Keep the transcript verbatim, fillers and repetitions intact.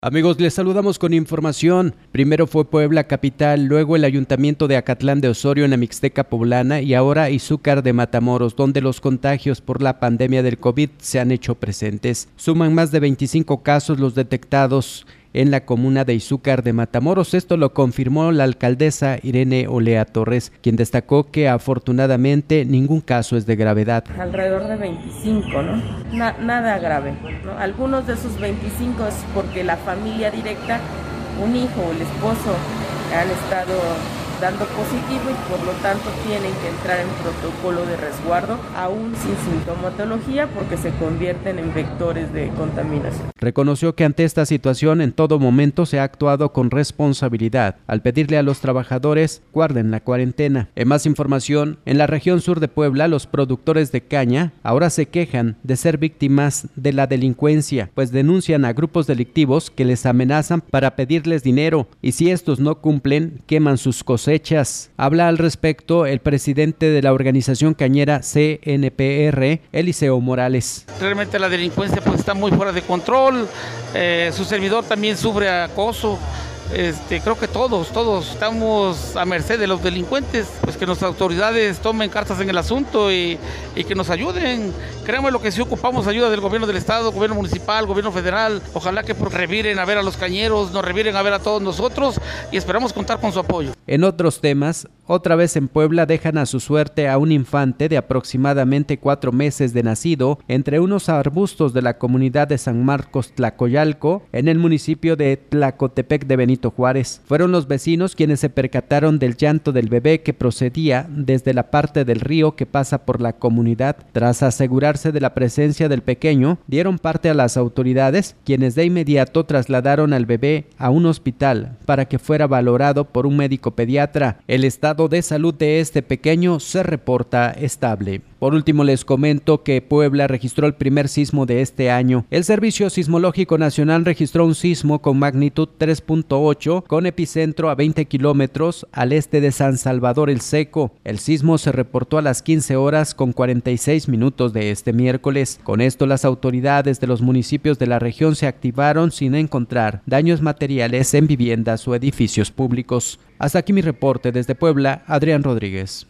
Amigos, les saludamos con información. Primero fue Puebla capital, luego el Ayuntamiento de Acatlán de Osorio en la Mixteca poblana y ahora Izúcar de Matamoros, donde los contagios por la pandemia del COVID se han hecho presentes. Suman más de veinticinco casos los detectados en la comuna de Izúcar de Matamoros. Esto lo confirmó la alcaldesa Irene Olea Torres, quien destacó que afortunadamente ningún caso es de gravedad. Alrededor de veinticinco, ¿no? Na, nada grave, ¿no? Algunos de esos veinticinco es porque la familia directa, un hijo o el esposo, han estado dando positivo y por lo tanto tienen que entrar en protocolo de resguardo, aún sin sintomatología, porque se convierten en vectores de contaminación. Reconoció que ante esta situación en todo momento se ha actuado con responsabilidad al pedirle a los trabajadores guarden la cuarentena. En más información, en la región sur de Puebla, los productores de caña ahora se quejan de ser víctimas de la delincuencia, pues denuncian a grupos delictivos que les amenazan para pedirles dinero y si estos no cumplen, queman sus cosechas. Habla al respecto el presidente de la organización cañera C N P R, Eliseo Morales. Realmente la delincuencia pues está muy fuera de control, eh, su servidor también sufre acoso. Este, creo que todos, todos estamos a merced de los delincuentes, pues que nuestras autoridades tomen cartas en el asunto y, y que nos ayuden. Créanme lo que sí ocupamos ayuda del gobierno del estado, gobierno municipal, gobierno federal. Ojalá que pues, reviren a ver a los cañeros, nos reviren a ver a todos nosotros y esperamos contar con su apoyo. En otros temas, otra vez en Puebla dejan a su suerte a un infante de aproximadamente cuatro meses de nacido entre unos arbustos de la comunidad de San Marcos Tlacoyalco en el municipio de Tlacotepec de Benito Juárez. Fueron los vecinos quienes se percataron del llanto del bebé que procedía desde la parte del río que pasa por la comunidad. Tras asegurarse de la presencia del pequeño, dieron parte a las autoridades, quienes de inmediato trasladaron al bebé a un hospital para que fuera valorado por un médico pediatra. El estado de salud de este pequeño se reporta estable. Por último, les comento que Puebla registró el primer sismo de este año. El Servicio Sismológico Nacional registró un sismo con magnitud tres punto ocho con epicentro a veinte kilómetros al este de San Salvador el Seco. El sismo se reportó a las quince horas con cuarenta y seis minutos de este miércoles. Con esto, las autoridades de los municipios de la región se activaron sin encontrar daños materiales en viviendas o edificios públicos. Hasta aquí mi reporte desde Puebla, Adrián Rodríguez.